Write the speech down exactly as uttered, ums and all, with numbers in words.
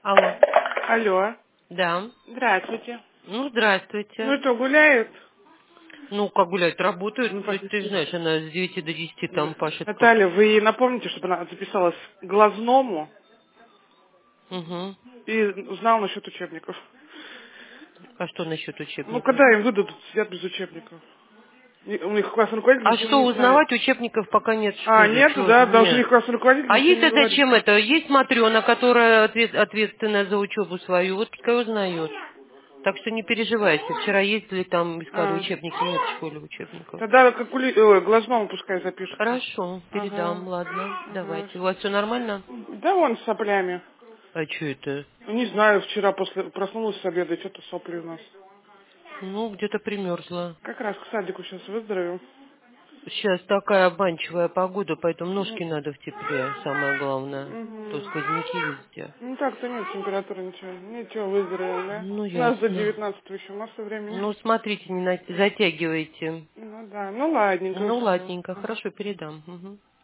Алло. Алло. Да. Здравствуйте. Ну, здравствуйте. Ну что, гуляют? Ну, как гулять, работают. Ну, Ты, ты же знаешь, она с девяти до десяти там пашет как. Наталья, вы ей напомните, чтобы она записалась к глазному Угу. и узнала насчет учебников. А что насчет Ну, учебников? когда им выдадут, сидят без учебников. И у них классный руководитель А ничего что не знает. узнавать? Учебников пока нет в А, школе. нету, Чего? да? Даже у Нет. них классный руководитель А ничего есть не это говорит. чем это? Есть Матрена, которая ответ- ответственная за учебу свою. Вот пускай узнает. Так что не переживайте. Вчера ездили там, искали А, учебники. Нет в школе учебников. тогда как у Ли- ой, глазному пускай запишется. Хорошо, Ага, передам, ладно. ага. Давайте. У вас все нормально? Да вон с соплями. А что это? Ну, не знаю, вчера после проснулась с обеда, и что-то сопли у нас. Ну, где-то примерзла. Как раз к садику сейчас выздоровею. Сейчас такая обманчивая погода, поэтому Ну, ножки надо в тепле, самое главное. То угу. сквозняки везде. Ну так-то нет температуры, ничего. Ничего, выздоровеем, да? Ну, У нас до ясно. девятнадцатого еще масса времени. Ну, смотрите, не на- затягивайте. Ну да, ну ладненько, Ну, все. ладненько, Ага. хорошо, передам. Мгм.